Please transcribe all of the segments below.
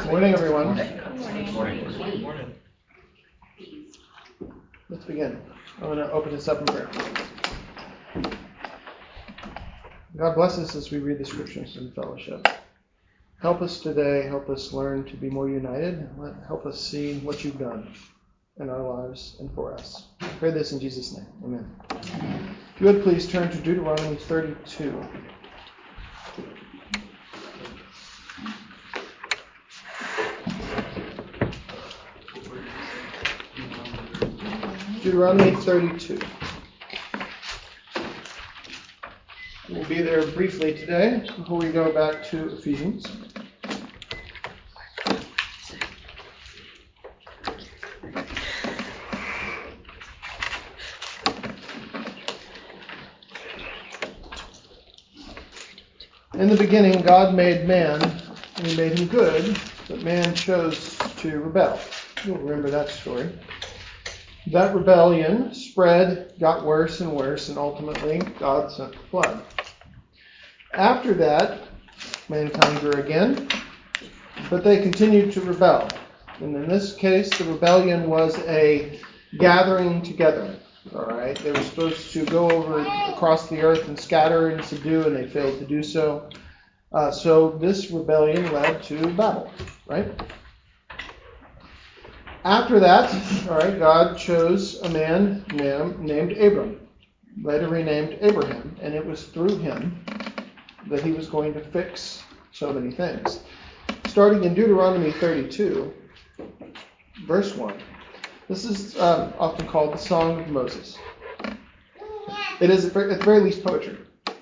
Morning, everyone. Morning. Let's begin. I'm going to open this up in prayer. God bless us as we read the scriptures in fellowship. Help us today. Help us learn to be more united. Help us see what you've done in our lives and for us. I pray this in Jesus' name. Amen. If you would please turn to Deuteronomy 32. Deuteronomy 32. We'll be there briefly today before we go back to Ephesians. In the beginning, God made man, and he made him good, but man chose to rebel. You'll remember that story. That rebellion spread, got worse and worse, and ultimately God sent the flood. After that, mankind grew again, but they continued to rebel. And in this case, the rebellion was a gathering together. All right, they were supposed to go over across the earth and scatter and subdue, and they failed to do so. So this rebellion led to battle, right? After that, all right, God chose a man named Abram, later renamed Abraham, and it was through him that he was going to fix so many things. Starting in Deuteronomy 32, verse 1. This is often called the Song of Moses. It is, at the very least, poetry.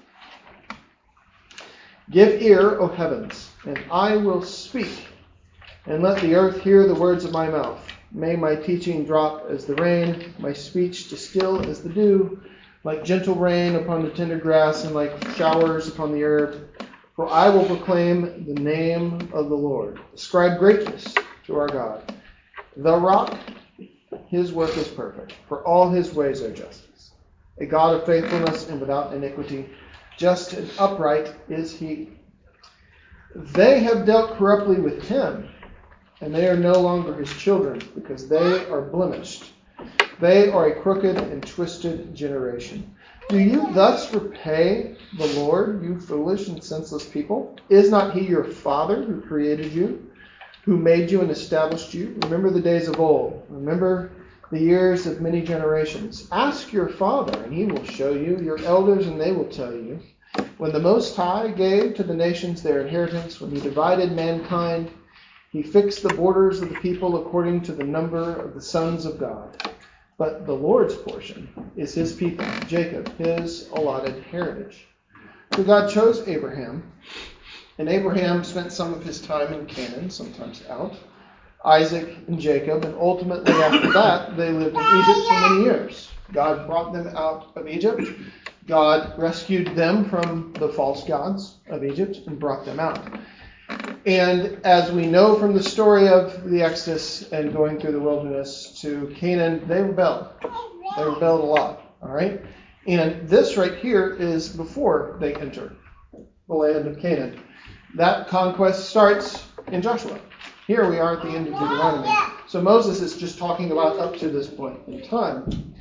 Give ear, O heavens, and I will speak, and let the earth hear the words of my mouth. May my teaching drop as the rain, my speech distill as the dew, like gentle rain upon the tender grass and like showers upon the herb. For I will proclaim the name of the Lord. Ascribe greatness to our God. The rock, his work is perfect, for all his ways are justice. A God of faithfulness and without iniquity, just and upright is he. They have dealt corruptly with him, and they are no longer his children, because they are blemished. They are a crooked and twisted generation. Do you thus repay the Lord, you foolish and senseless people? Is not he your father who created you, who made you and established you? Remember the days of old. Remember the years of many generations. Ask your father, and he will show you, your elders, and they will tell you. When the Most High gave to the nations their inheritance, when he divided mankind, he fixed the borders of the people according to the number of the sons of God. But the Lord's portion is his people, Jacob, his allotted heritage. So God chose Abraham, and Abraham spent some of his time in Canaan, sometimes out, Isaac and Jacob, and ultimately after that, they lived in Egypt for many years. God brought them out of Egypt. God rescued them from the false gods of Egypt and brought them out. And as we know from the story of the Exodus and going through the wilderness to Canaan, they rebelled. They rebelled a lot, all right? And this right here is before they enter the land of Canaan. That conquest starts in Joshua. Here we are at the end of Deuteronomy. So Moses is just talking about up to this point in time.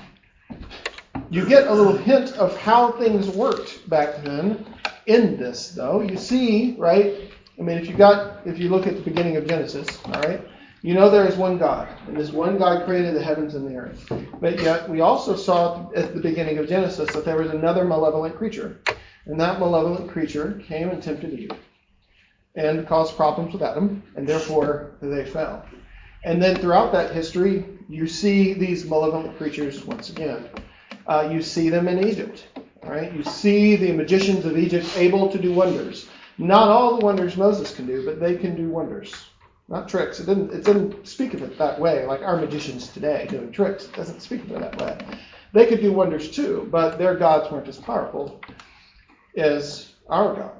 You get a little hint of how things worked back then in this, though. You see, right? I mean, if you look at the beginning of Genesis, all right, you know there is one God, and this one God created the heavens and the earth. But yet we also saw at the beginning of Genesis that there was another malevolent creature, and that malevolent creature came and tempted Eve and caused problems with Adam, and therefore they fell. And then throughout that history, you see these malevolent creatures once again. You see them in Egypt, all right? You see the magicians of Egypt able to do wonders. Not all the wonders Moses can do, but they can do wonders. Not tricks. It didn't speak of it that way, like our magicians today doing tricks. It doesn't speak of it that way. They could do wonders too, but their gods weren't as powerful as our God.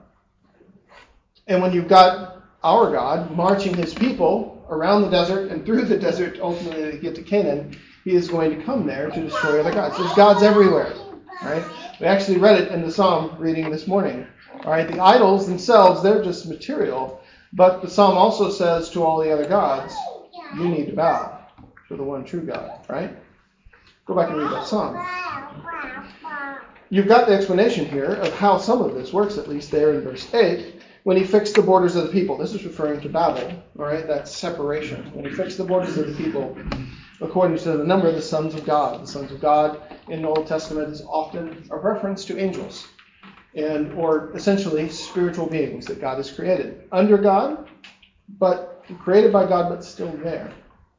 And when you've got our God marching his people around the desert and through the desert, ultimately to get to Canaan, he is going to come there to destroy other gods. There's gods everywhere, right? We actually read it in the Psalm reading this morning. All right, the idols themselves, they're just material. But the psalm also says to all the other gods, you need to bow to the one true God, right? Go back and read that psalm. You've got the explanation here of how some of this works, at least there in verse 8, when he fixed the borders of the people. This is referring to Babel, all right? That's separation. When he fixed the borders of the people according to the number of the sons of God. The sons of God in the Old Testament is often a reference to angels, or essentially spiritual beings that God has created. Under God, but created by God, but still there.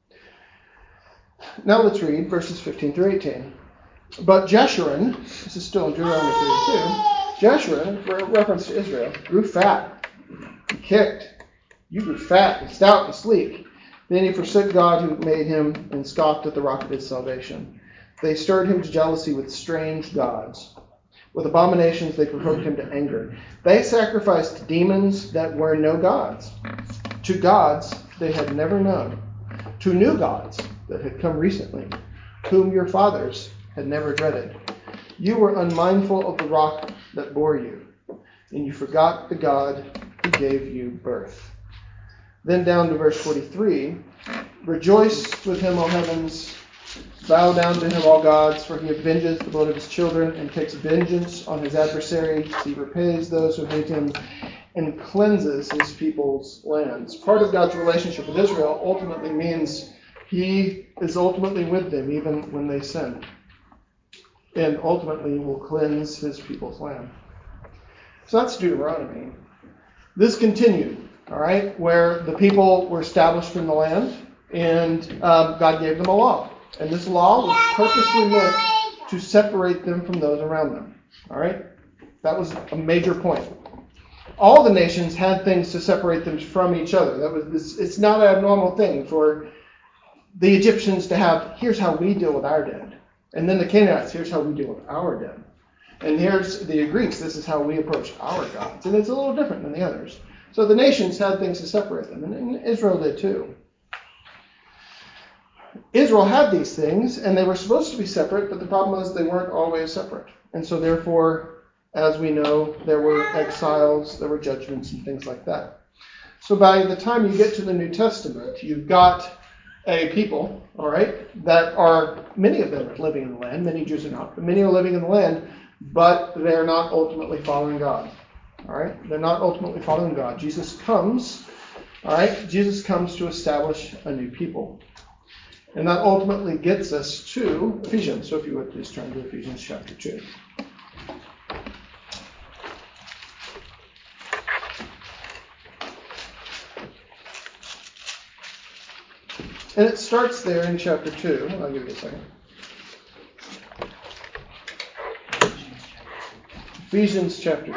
Now let's read verses 15 through 18. But Jeshurun, this is still in Deuteronomy 32, Jeshurun, for reference to Israel, grew fat. He kicked. You grew fat and stout and sleek. Then he forsook God who made him and scoffed at the rock of his salvation. They stirred him to jealousy with strange gods. With abominations they provoked him to anger. They sacrificed to demons that were no gods, to gods they had never known, to new gods that had come recently, whom your fathers had never dreaded. You were unmindful of the rock that bore you, and you forgot the God who gave you birth. Then down to verse 43, rejoice with him, O heavens, bow down to him, all gods, for he avenges the blood of his children and takes vengeance on his adversaries. He repays those who hate him and cleanses his people's lands. Part of God's relationship with Israel ultimately means he is ultimately with them even when they sin, and ultimately will cleanse his people's land. So that's Deuteronomy. This continued, all right, where the people were established in the land, and God gave them a law. And this law was purposely meant to separate them from those around them. All right? That was a major point. All the nations had things to separate them from each other. It's not an abnormal thing for the Egyptians to have, here's how we deal with our dead. And then the Canaanites, here's how we deal with our dead. And here's the Greeks, this is how we approach our gods. And it's a little different than the others. So the nations had things to separate them, and Israel did too. Israel had these things, and they were supposed to be separate, but the problem was they weren't always separate. And so therefore, as we know, there were exiles, there were judgments, and things like that. So by the time you get to the New Testament, you've got a people, all right, that are, many of them are living in the land, many Jews are not, but many are living in the land, but they're not ultimately following God. All right, they're not ultimately following God. Jesus comes, all right, Jesus comes to establish a new people. And that ultimately gets us to Ephesians. So if you would please turn to Ephesians chapter 2. And it starts there in chapter 2. I'll give you a second. Ephesians chapter 2.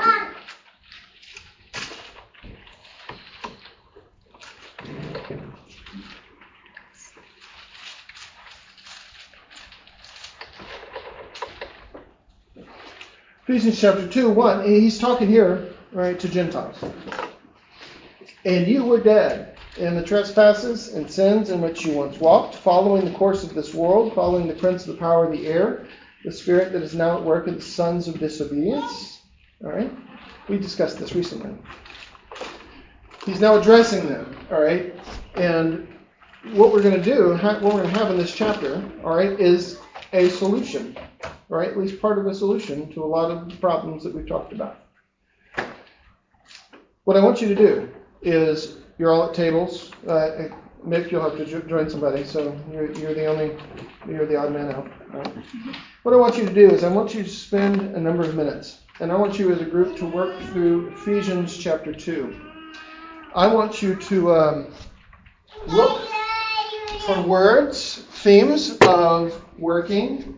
Ephesians chapter 2, 1, he's talking here, right, to Gentiles. And you were dead in the trespasses and sins in which you once walked, following the course of this world, following the prince of the power of the air, the spirit that is now at work in the sons of disobedience. All right? We discussed this recently. He's now addressing them, all right? And what we're going to do, what we're going to have in this chapter, all right, is a solution. All right, at least part of a solution to a lot of the problems that we've talked about. What I want you to do is, you're all at tables. Mick, you'll have to join somebody, so you're the odd man out. Right? What I want you to do is I want you to spend a number of minutes, and I want you as a group to work through Ephesians chapter 2. I want you to look for words, themes of working,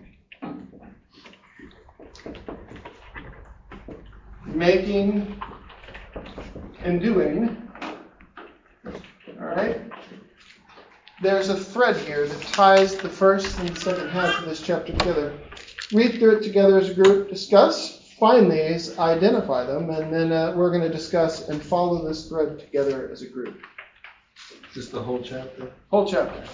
making, and doing. All right? There's a thread here that ties the first and the second half of this chapter together. Read through it together as a group, discuss, find these, identify them, and then we're going to discuss and follow this thread together as a group. Just the whole chapter? Whole chapter.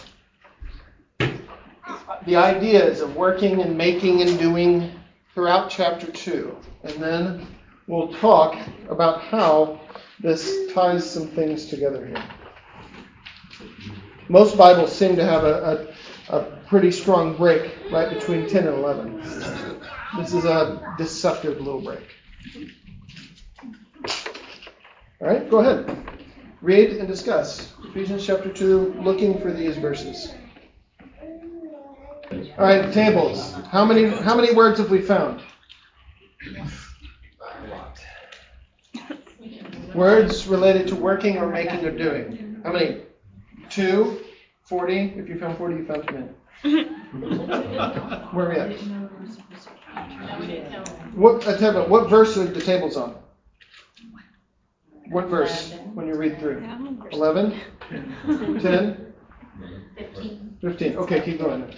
The ideas of working and making and doing throughout chapter 2. And then we'll talk about how this ties some things together here. Most Bibles seem to have a pretty strong break right between 10 and 11. This is a deceptive little break. All right, go ahead. Read and discuss. Ephesians chapter 2, looking for these verses. All right, tables. How many words have we found? Words related to working or making or doing. How many? 2, 40. If you found 40, you found too many. Where are we at? What verse are the tables on? What verse when you read through? 11? 10? 15. Okay, keep going.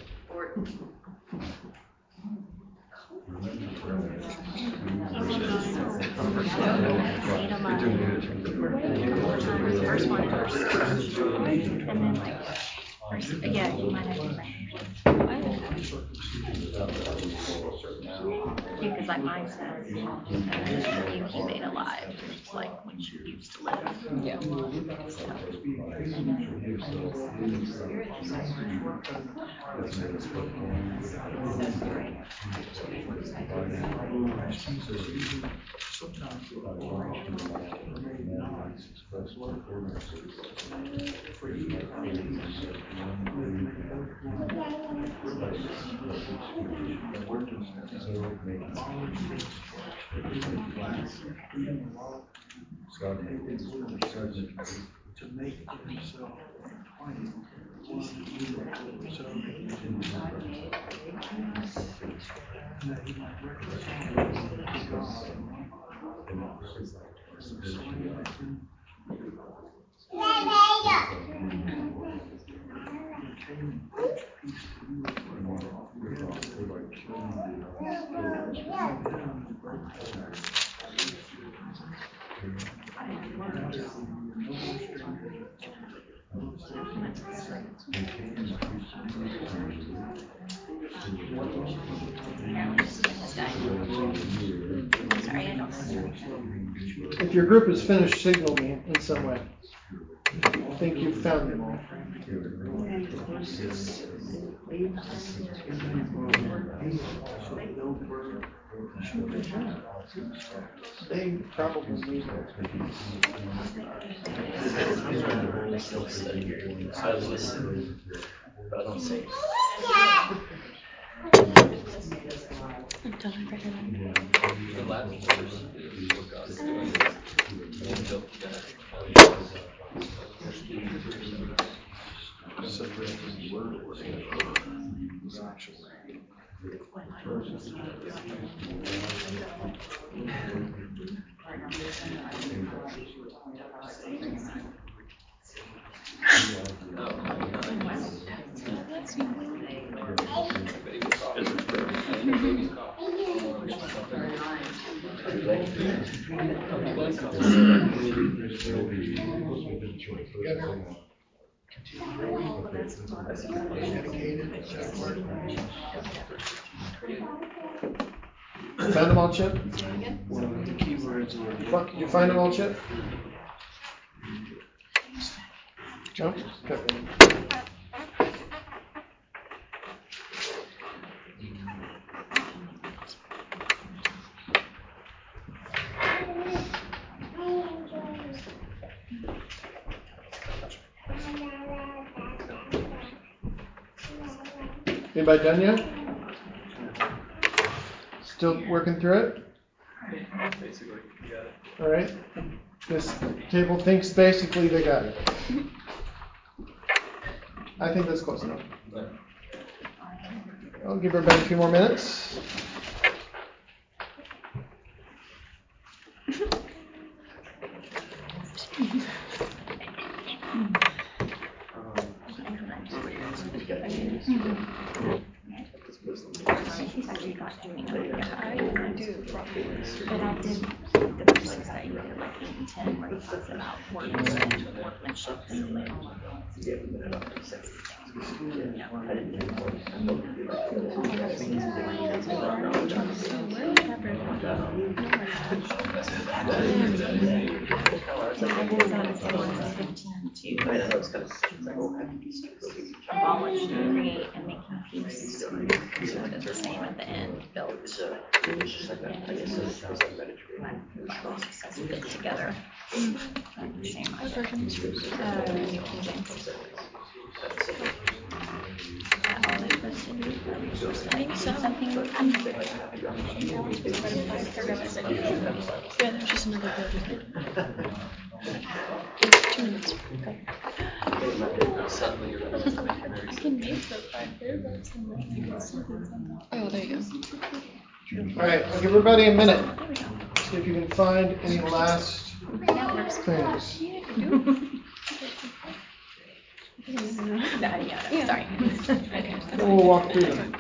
First one first. And then yeah, you might have to because like mine says, you he made alive, just like when she used to live. Yeah. To make himself If your group is finished, signal me in some way. I think you've found them all. They probably need it. I listen, but I don't say. The Latin verse is what God is doing. And built together. Found them all, Chip? One of the key words were Did you find them all, Chip? No? Okay. Anybody done yet? Still working through it? Basically, you got it. All right. This table thinks basically they got it. I think that's close enough. I'll give everybody a few more minutes. But I did the verses that you did, like 8 and 10, where he talks about workmanship. Abolish, create, and making peace. So it is the same at the end, built. Fit together. Same. New King James. All they're supposed to do? Are we supposed to like do something with them? Yeah, there's just another bit. 2 minutes. I can make the 5 paragraphs and then you can see things on that. Oh, there you go. All right, I'll give everybody a minute. See if you can find any last things. Yeah, sorry. Then we'll walk through them.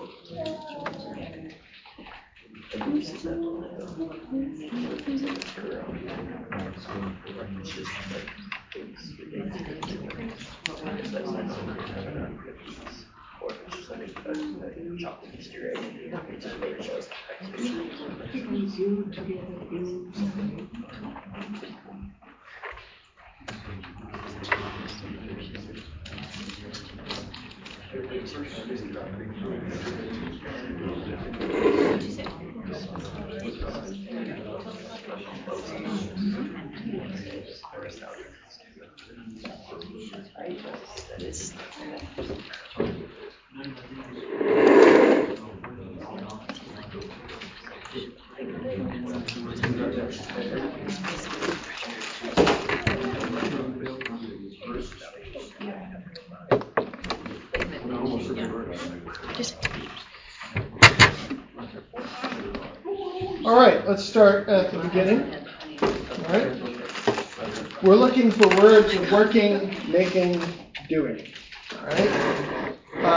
All right, let's start at the beginning. All right. We're looking for words of working, making, doing. All right.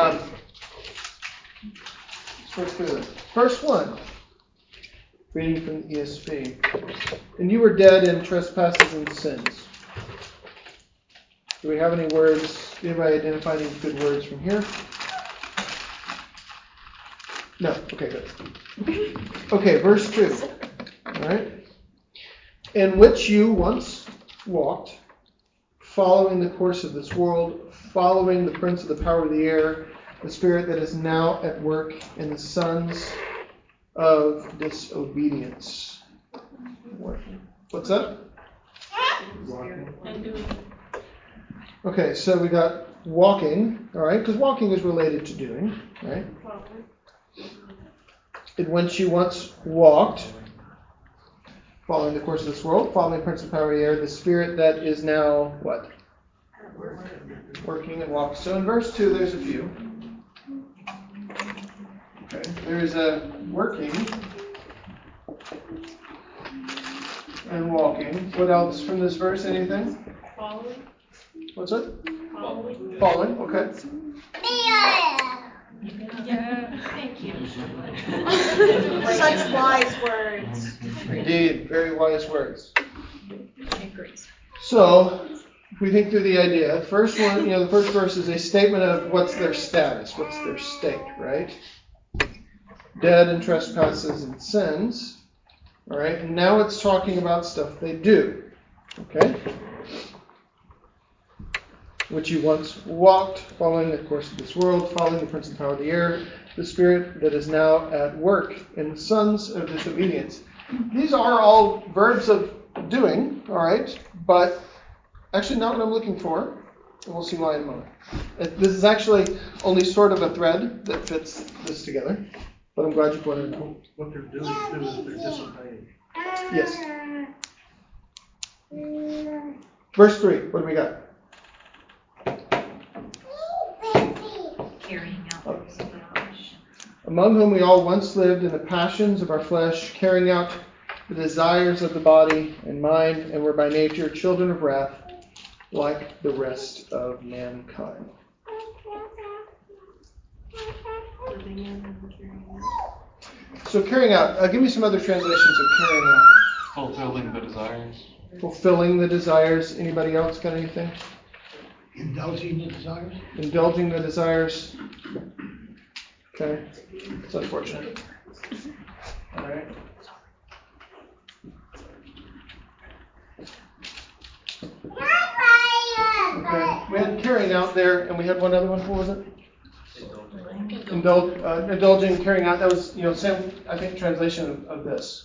So let's go through this. First one, reading from the ESV. And you were dead in trespasses and sins. Do we have any words? Anybody identify any good words from here? No. Okay, good. Okay, verse 2. All right. In which you once walked, following the course of this world, following the prince of the power of the air, the spirit that is now at work in the sons of disobedience. What's that? Okay, so we got walking, all right, because walking is related to doing, right? In which you once walked, following the course of this world, following the prince of the power of the air, the spirit that is now what? Working and walking. So in verse 2, there's a few. Okay, there's a working and walking. What else from this verse? Anything? Following. What's it? Following. Following, okay. Yeah. Thank you. Such wise words. Indeed, very wise words. I agree. So, if we think through the idea, first one, the first verse is a statement of what's their status, what's their state, right? Dead in trespasses and sins, all right? And now it's talking about stuff they do, okay? Which you once walked, following the course of this world, following the prince of the power of the air, the spirit that is now at work in the sons of disobedience. These are all verbs of doing, all right, but actually not what I'm looking for, and we'll see why in a moment. This is actually only sort of a thread that fits this together, but I'm glad you pointed it out. What they're doing too is they're disobeying. Yes. Verse 3, what do we got? Carrying out. Among whom we all once lived in the passions of our flesh, carrying out the desires of the body and mind, and were by nature children of wrath, like the rest of mankind. So carrying out, give me some other translations of carrying out. Fulfilling the desires. Fulfilling the desires. Anybody else got anything? Indulging the desires? Indulging the desires. Okay. It's unfortunate. All right. carrying out there, and we had one other one. What was it? Indulging, carrying out. That was, same, I think, translation of this.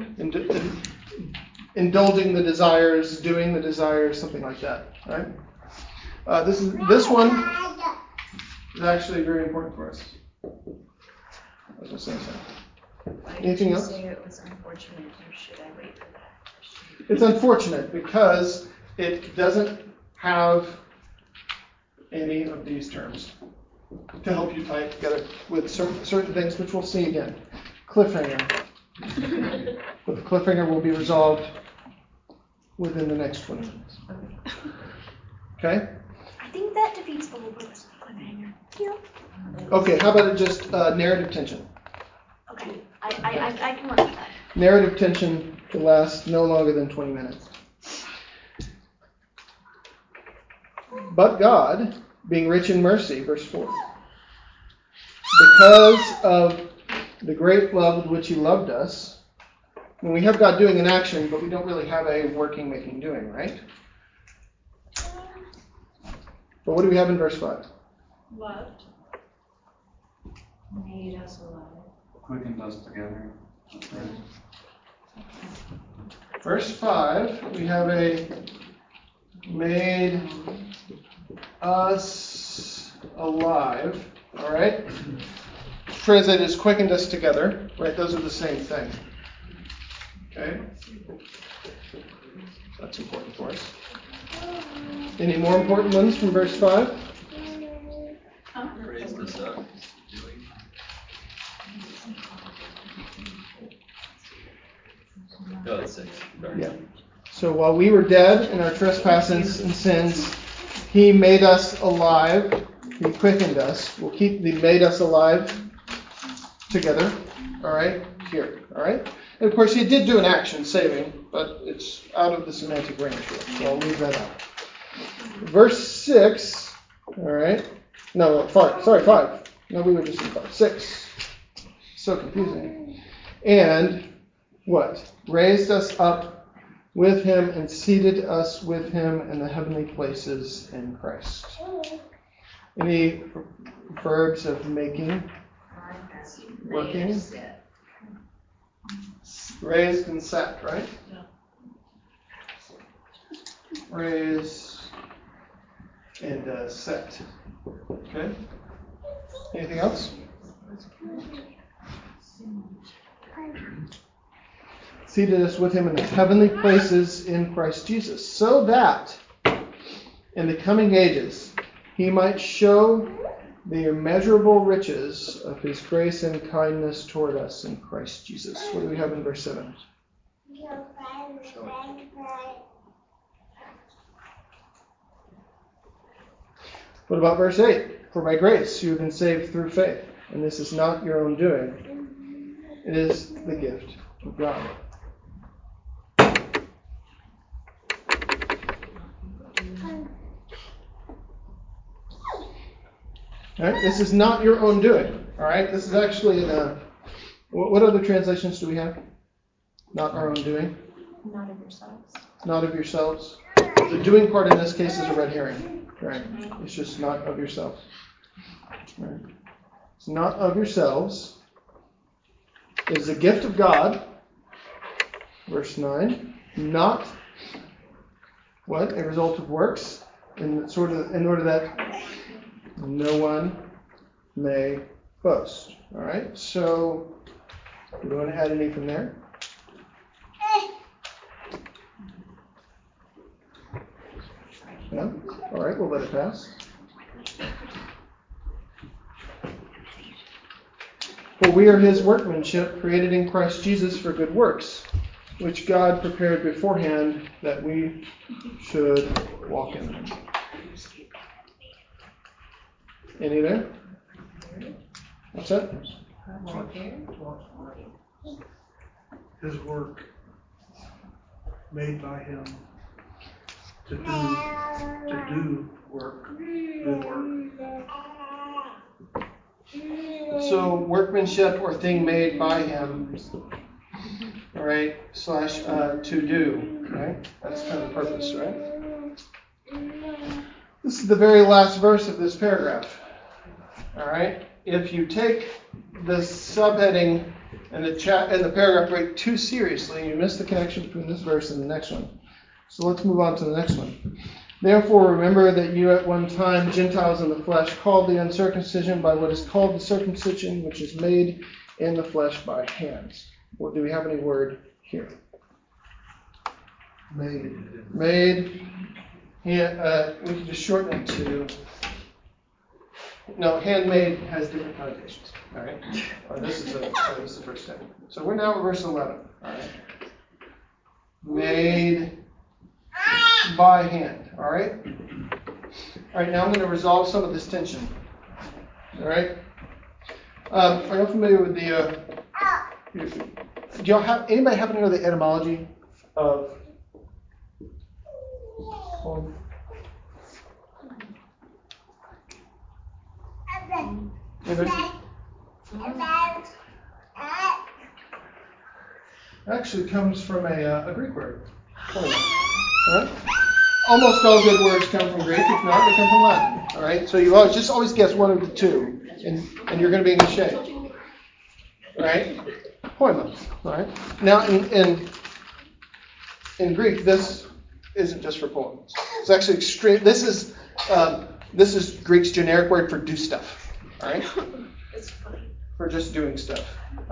Indulging the desires, doing the desires, something like that. Right? This one is actually very important for us. I was just saying something. Anything else? Say it was unfortunate, or should I wait for that? It's unfortunate because it doesn't have any of these terms to help you tie it together with certain things, which we'll see again. Cliffhanger. But the cliffhanger will be resolved within the next 20 minutes. Okay? I think that defeats the whole purpose of the cliffhanger. Yeah. Okay, how about it just narrative tension? Okay. I can work with that. Narrative tension will last no longer than 20 minutes. But God, being rich in mercy, verse 4, because of the great love with which He loved us, when we have God doing an action, but we don't really have a working, making, doing, right? But what do we have in verse 5? Loved. Made us alive. Quickened us together. Verse 5, we have a made us alive. All right? Translated as quickened us together. Right? Those are the same thing. Okay? That's important for us. Any more important ones from verse 5? Raised us up. Doing. No, that's 6. Sorry. Yeah. So while we were dead in our trespasses and sins, He made us alive. He quickened us. We'll keep the made us alive together. All right? Here. All right? And of course, He did do an action, saving, but it's out of the semantic range here. So I'll leave that out. Verse 6. All right? No, 5. Sorry, 5. No, we were just in 5. 6. So confusing. And what? Raised us up with Him and seated us with Him in the heavenly places in Christ. Any verbs of making? Working? Raised and sat, right? Raised and set. Okay? Anything else? Seated us with Him in the heavenly places in Christ Jesus, so that in the coming ages He might show the immeasurable riches of His grace and kindness toward us in Christ Jesus. What do we have in verse 7? What about verse 8? For by grace you have been saved through faith, and this is not your own doing. It is the gift of God. All right, this is not your own doing. All right, this is actually in a. What other translations do we have? Not our own doing. Not of yourselves. Not of yourselves. The doing part in this case is a red herring. Right? It's just not of yourselves. Right? It's not of yourselves. It is a gift of God. Verse 9. Not what? A result of works. In order that no one may boast. All right. So, do you want to add anything there? No? All right. We'll let it pass. For we are His workmanship, created in Christ Jesus for good works, which God prepared beforehand that we should walk in them. Any there? What's that? His work made by Him to do work, good work. So workmanship or thing made by Him, all right, / to do, right? That's kind of the purpose, right? This is the very last verse of this paragraph. All right. If you take the subheading and the paragraph break too seriously, you miss the connection between this verse and the next one. So let's move on to the next one. Therefore, remember that you at one time, Gentiles in the flesh, called the uncircumcision by what is called the circumcision, which is made in the flesh by hands. Well, do we have any word here? Made. Yeah, we can just shorten it to. No, handmade has different connotations. All right. This is verse 10. So we're now at verse 11. All right. Made by hand. All right. All right. Now I'm going to resolve some of this tension. All right. Are you familiar with the? Do y'all have anybody happen to know the etymology of? Actually comes from a Greek word. Right? Almost all good words come from Greek. If not, they come from Latin. All right. So you always guess one of the two, and you're going to be in good shape. All right. Poema. All right. Now in Greek, this isn't just for poems. It's actually extreme. This is Greek's generic word for do stuff. All right. It's funny. For just doing stuff.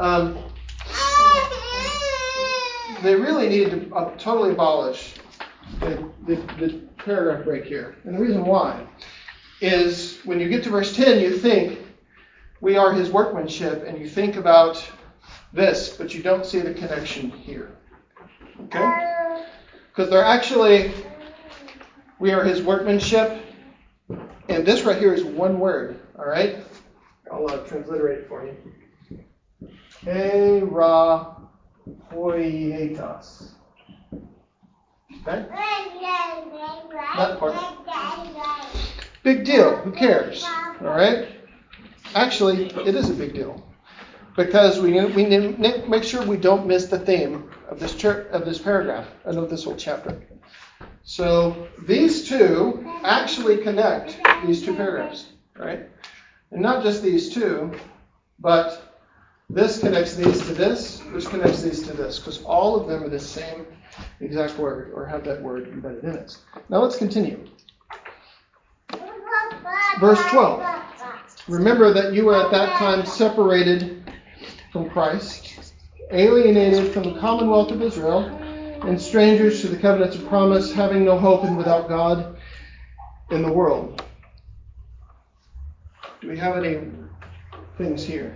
They really needed to totally abolish the paragraph break here. And the reason why is when you get to verse 10, you think we are his workmanship, and you think about this, but you don't see the connection here. Okay? Because they're actually, we are his workmanship, and this right here is one word. All right? I'll transliterate it for you. Erahoietas. Okay? That part. Big deal. Who cares? All right? Actually, it is a big deal. Because we need to make sure we don't miss the theme of this paragraph and of this whole chapter. So these two actually connect these two paragraphs. Right? And not just these two, but this connects these to this, which connects these to this, because all of them are the same exact word, or have that word embedded in it. Now let's continue. Verse 12. Remember that you were at that time separated from Christ, alienated from the commonwealth of Israel, and strangers to the covenants of promise, having no hope and without God in the world. Do we have any things here?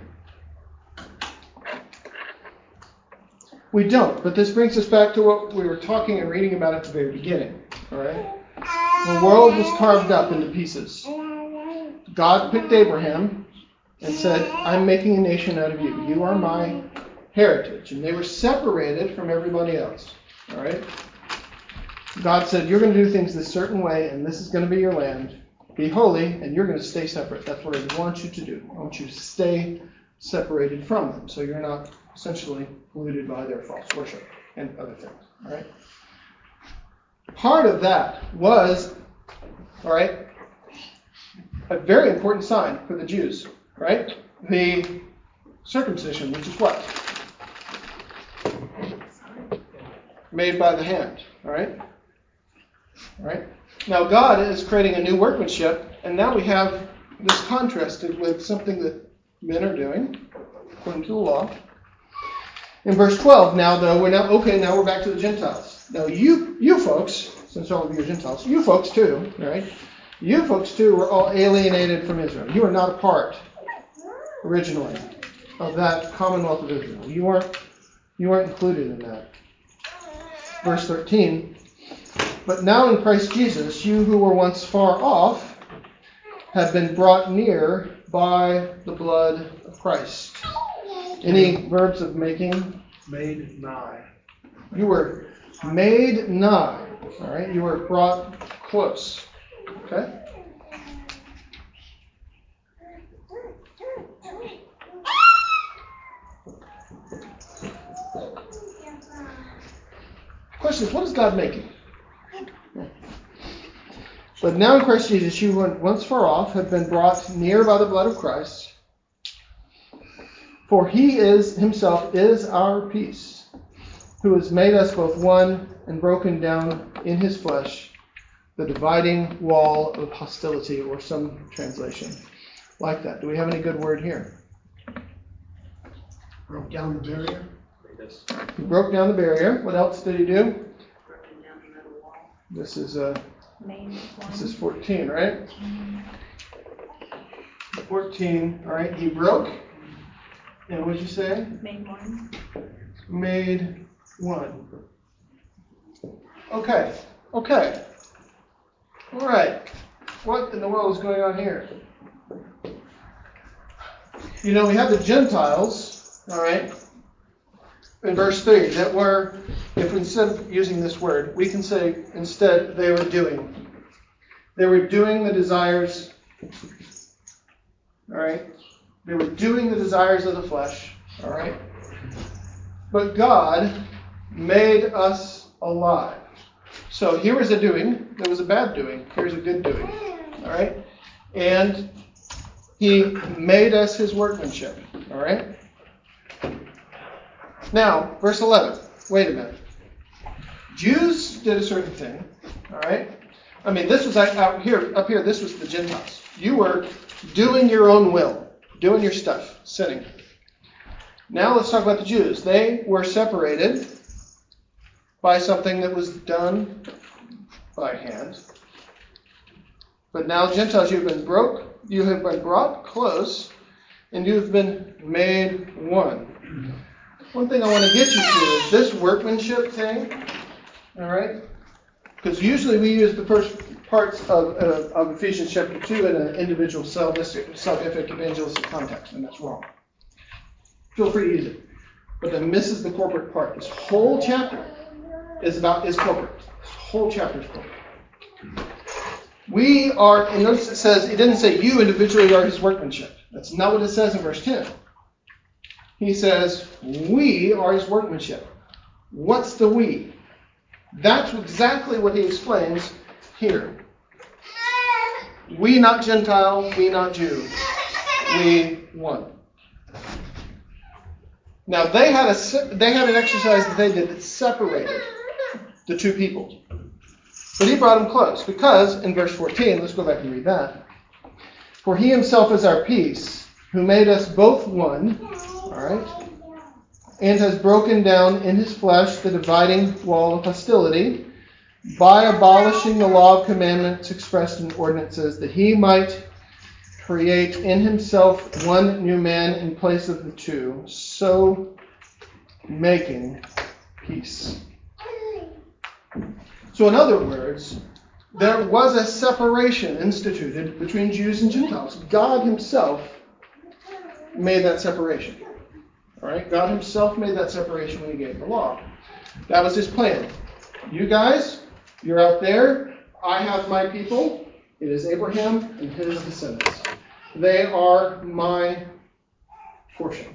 We don't, but this brings us back to what we were talking and reading about at the very beginning. All right? The world was carved up into pieces. God picked Abraham and said, I'm making a nation out of you. You are my heritage. And they were separated from everybody else. All right? God said, you're going to do things this certain way, and this is going to be your land. Be holy, and you're going to stay separate. That's what I want you to do. I want you to stay separated from them, so you're not essentially polluted by their false worship and other things. All right? Part of that was, all right, a very important sign for the Jews, right? The circumcision, which is what? Made by the hand, all right? All right? Now God is creating a new workmanship, and now we have this contrasted with something that men are doing, according to the law. In verse 12, now we're back to the Gentiles. Now you folks, since all of you are Gentiles, you folks too, right? You folks too were all alienated from Israel. You were not a part, originally, of that commonwealth of Israel. You weren't included in that. Verse 13, but now in Christ Jesus, you who were once far off have been brought near by the blood of Christ. Any verbs of making? Made nigh. You were made nigh. All right? You were brought close. Okay? Question is, what is God making? But now in Christ Jesus, you who once far off have been brought near by the blood of Christ. For he himself is our peace, who has made us both one and broken down in his flesh the dividing wall of hostility, or some translation like that. Do we have any good word here? Broke down the barrier. He broke down the barrier. What else did he do? This is 14, right? 14. All right. He broke. And what did you say? Made one. Made one. Okay. Okay. All right. What in the world is going on here? You know, we have the Gentiles, all right, in verse 3, that were, if instead of using this word, we can say instead they were doing. They were doing the desires, all right? They were doing the desires of the flesh, all right? But God made us alive. So here was a doing. There was a bad doing. Here's a good doing, all right? And he made us his workmanship, all right? Now, verse 11. Wait a minute. Jews did a certain thing, all right? I mean, this was up here, this was the Gentiles. You were doing your own will, doing your stuff, sinning. Now let's talk about the Jews. They were separated by something that was done by hand. But now, Gentiles, you have been brought close, and you have been made one. One thing I want to get you to is this workmanship thing, all right? Because usually we use the first parts of Ephesians chapter 2 in an individual salvific evangelistic context, and that's wrong. Feel free to use it. But it misses the corporate part. This whole chapter is corporate. This whole chapter is corporate. We are, and notice it didn't say you individually are his workmanship. That's not what it says in verse 10. He says, we are his workmanship. What's the we? That's exactly what he explains here. We not Gentile, we not Jew. We one. Now they had an exercise that they did that separated the two people. But he brought them close because in verse 14, let's go back and read that. For he himself is our peace, who made us both one, all right, and has broken down in his flesh the dividing wall of hostility by abolishing the law of commandments expressed in ordinances, that he might create in himself one new man in place of the two, so making peace. So in other words, there was a separation instituted between Jews and Gentiles. God himself made that separation. All right? God himself made that separation when he gave the law. That was his plan. You guys, you're out there. I have my people. It is Abraham and his descendants. They are my portion.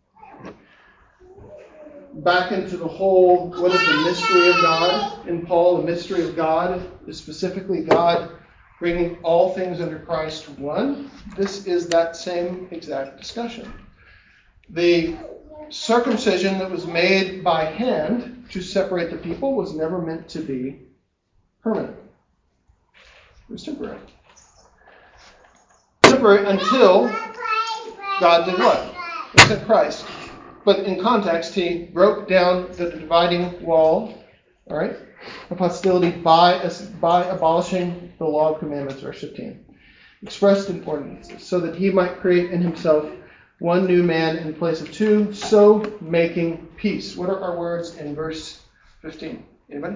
Back into the whole, what is the mystery of God? In Paul, the mystery of God is specifically God bringing all things under Christ one. This is that same exact discussion. The circumcision that was made by hand to separate the people was never meant to be permanent. It was temporary. Temporary until God did what? He sent Christ. But in context, he broke down the dividing wall, all right, of hostility by abolishing the law of commandments, verse 15, expressed in ordinances, so that he might create in himself one new man in place of two, so making peace. What are our words in verse 15? Anybody?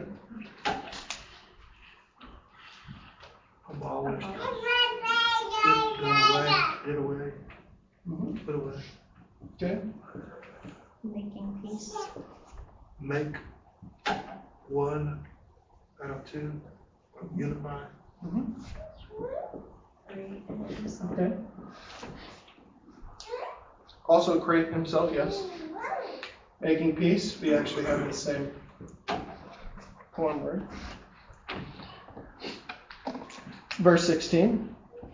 Abolished. Did away. Put away. Okay. Making peace. Make one out of two. Unify. Okay. Also create himself, yes. Making peace, we actually have the same one word. Verse 16.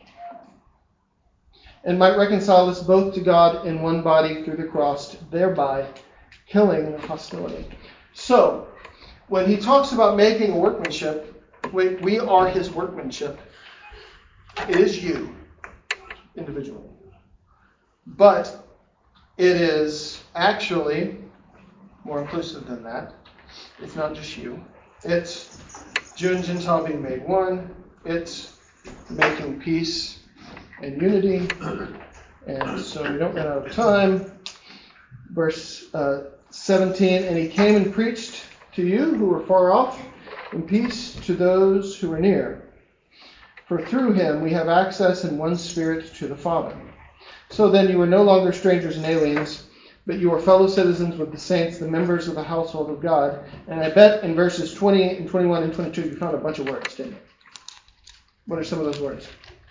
And might reconcile us both to God in one body through the cross, thereby killing hostility. So, when he talks about making a workmanship, we are his workmanship. It is you, individually. But it is actually more inclusive than that. It's not just you. It's Jew and Gentile being made one. It's making peace and unity. And so we don't run out of time. Verse 17, and he came and preached to you who were far off, and peace to those who are near. For through him we have access in one Spirit to the Father. So then you are no longer strangers and aliens, but you are fellow citizens with the saints, the members of the household of God. And I bet in verses 20 and 21 and 22 you found a bunch of words, didn't you? What are some of those words?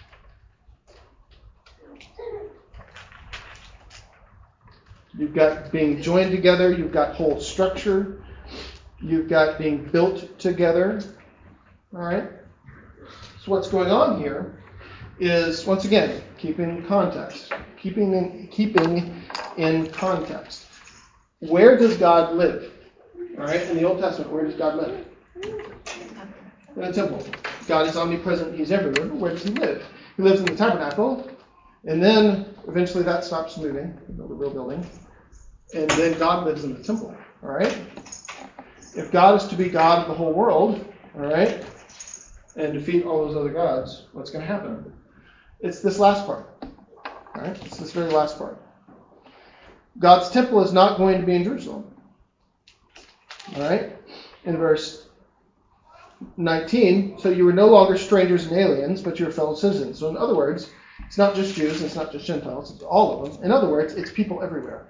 You've got being joined together. You've got whole structure. You've got being built together. All right? So what's going on here is, once again, keeping context. Keeping in context. Where does God live? All right? In the Old Testament, where does God live? In the temple. God is omnipresent. He's everywhere. But where does he live? He lives in the tabernacle. And then eventually that stops moving. We build a real building. And then God lives in the temple. All right? If God is to be God of the whole world, all right, and defeat all those other gods, what's going to happen? It's this last part. All right? It's this very last part. God's temple is not going to be in Jerusalem. All right? In verse 19, so you are no longer strangers and aliens, but you're fellow citizens. So in other words, it's not just Jews, it's not just Gentiles, it's all of them. In other words, it's people everywhere.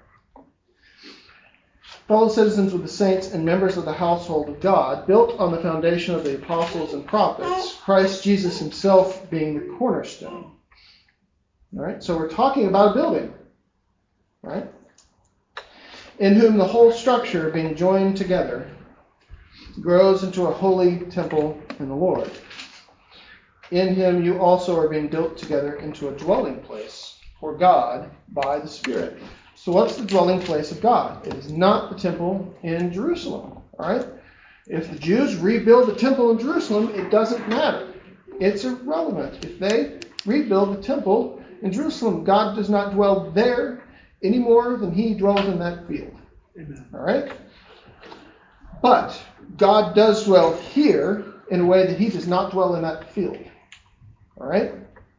Fellow citizens with the saints and members of the household of God, built on the foundation of the apostles and prophets, Christ Jesus himself being the cornerstone. All right, so we're talking about a building, right? In whom the whole structure, being joined together, grows into a holy temple in the Lord. In him you also are being built together into a dwelling place for God by the Spirit. So what's the dwelling place of God? It is not the temple in Jerusalem. All right? If the Jews rebuild the temple in Jerusalem, it doesn't matter. It's irrelevant. If they rebuild the temple in Jerusalem, God does not dwell there any more than he dwells in that field. Amen. All right? But God does dwell here in a way that he does not dwell in that field. All right?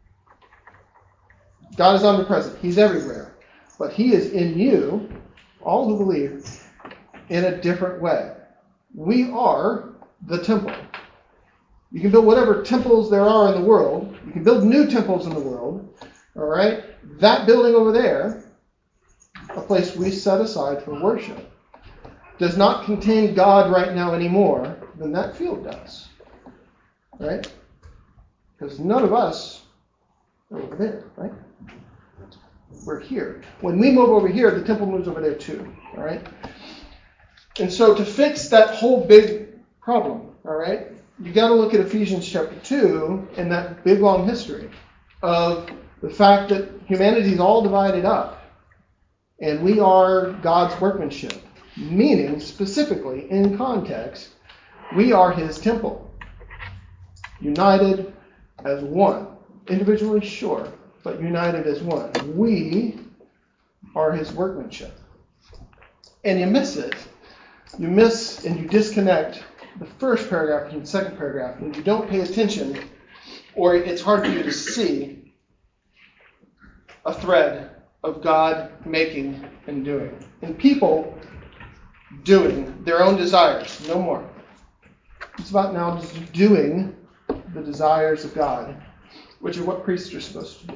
God is omnipresent. He's everywhere. But he is in you, all who believe, in a different way. We are the temple. You can build whatever temples there are in the world. You can build new temples in the world. All right? That building over there, a place we set aside for worship, does not contain God right now any more than that field does. Right? Because none of us are over there, right? We're here. When we move over here, the temple moves over there too. All right? And so to fix that whole big problem, all right, you got to look at Ephesians chapter 2 and that big long history of the fact that humanity is all divided up and we are God's workmanship. Meaning, specifically, in context, we are his temple. United as one. Individually, sure, but united as one. We are his workmanship. And you miss it. You miss and you disconnect the first paragraph from the second paragraph. And you don't pay attention, or it's hard for you to see a thread of God making and doing. And people doing their own desires, no more. It's about now just doing the desires of God, which are what priests are supposed to do.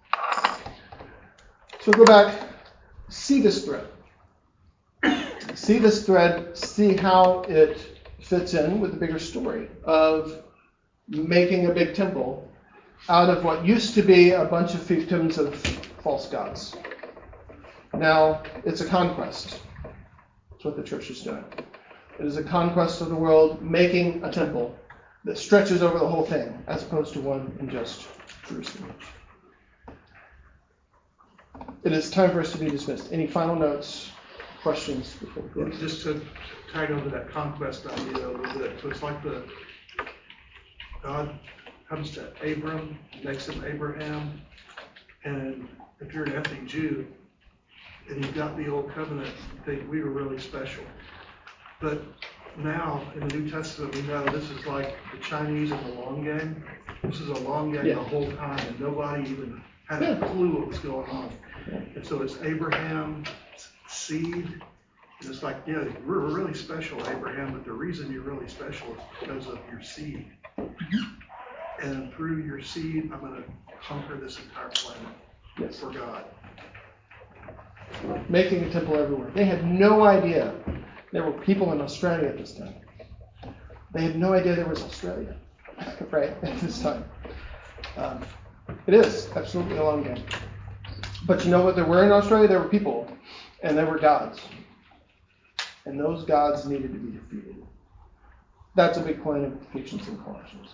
So go back, see this thread. See this thread, see how it fits in with the bigger story of making a big temple out of what used to be a bunch of fiefdoms of false gods. Now, it's a conquest. That's what the church is doing. It is a conquest of the world, making a temple that stretches over the whole thing, as opposed to one in just Jerusalem. It is time for us to be dismissed. Any final notes, questions before we close? Just to tag on to that conquest idea a little bit. So it's like God comes to Abram, makes him Abraham, and if you're an ethnic Jew and you've got the old covenant, you think we were really special. But now in the New Testament we know this is like the Chinese in the long game. This is a long game the whole time, and nobody even had a clue what was going on. And so it's Abraham's seed. And it's like, yeah, we're really special, Abraham, but the reason you're really special is because of your seed. And through your seed, I'm going to conquer this entire planet for God. Making a temple everywhere. They had no idea there were people in Australia at this time. They had no idea there was Australia, right, at this time. It is absolutely a long game. But you know what there were in Australia? There were people, and there were gods. And those gods needed to be defeated. That's a big point of Ephesians and Colossians.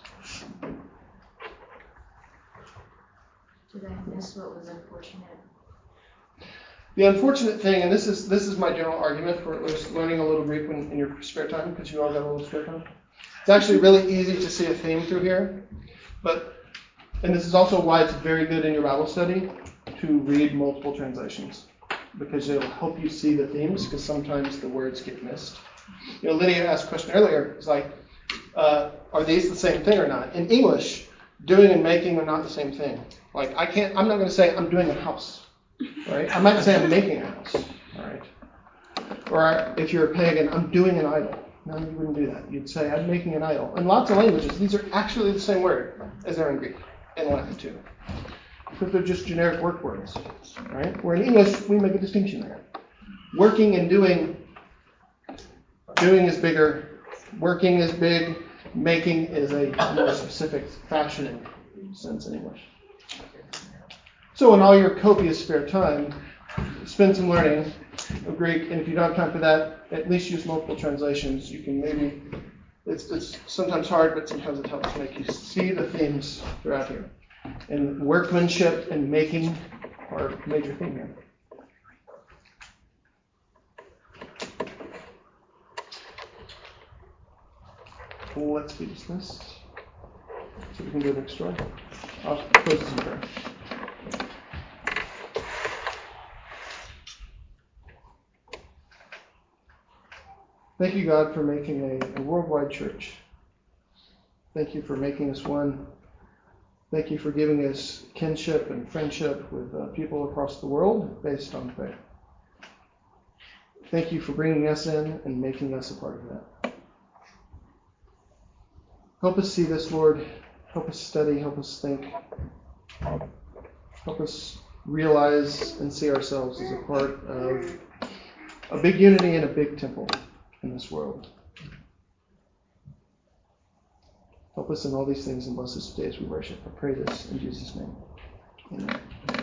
Did I miss what was unfortunate? The unfortunate thing, and this is my general argument for learning a little Greek in your spare time, because you all got a little spare time. It's actually really easy to see a theme through here. And this is also why it's very good in your Bible study to read multiple translations, because it'll help you see the themes, because sometimes the words get missed. You know, Lydia asked a question earlier. It's like, are these the same thing or not? In English, doing and making are not the same thing. Like, I'm not going to say I'm doing a house, right? I might say I'm making a house, all right? Or if you're a pagan, I'm doing an idol. No, you wouldn't do that. You'd say I'm making an idol. In lots of languages, these are actually the same word as they're in Greek and Latin too, because they're just generic work words, right? Where in English, we make a distinction there. Working and doing is bigger. Working is big. Making is a more specific fashioning sense in English. So in all your copious spare time, spend some learning of Greek, and if you don't have time for that, at least use multiple translations. You can maybe, it's sometimes hard, but sometimes it helps make you see the themes throughout here. And workmanship and making are a major theme here. Let's be dismissed. So we can go next door. I'll close this in prayer. Thank you, God, for making a worldwide church. Thank you for making us one. Thank you for giving us kinship and friendship with people across the world based on faith. Thank you for bringing us in and making us a part of that. Help us see this, Lord. Help us study. Help us think. Help us realize and see ourselves as a part of a big unity and a big temple in this world. Help us in all these things and bless us today as we worship. I pray this in Jesus' name. Amen.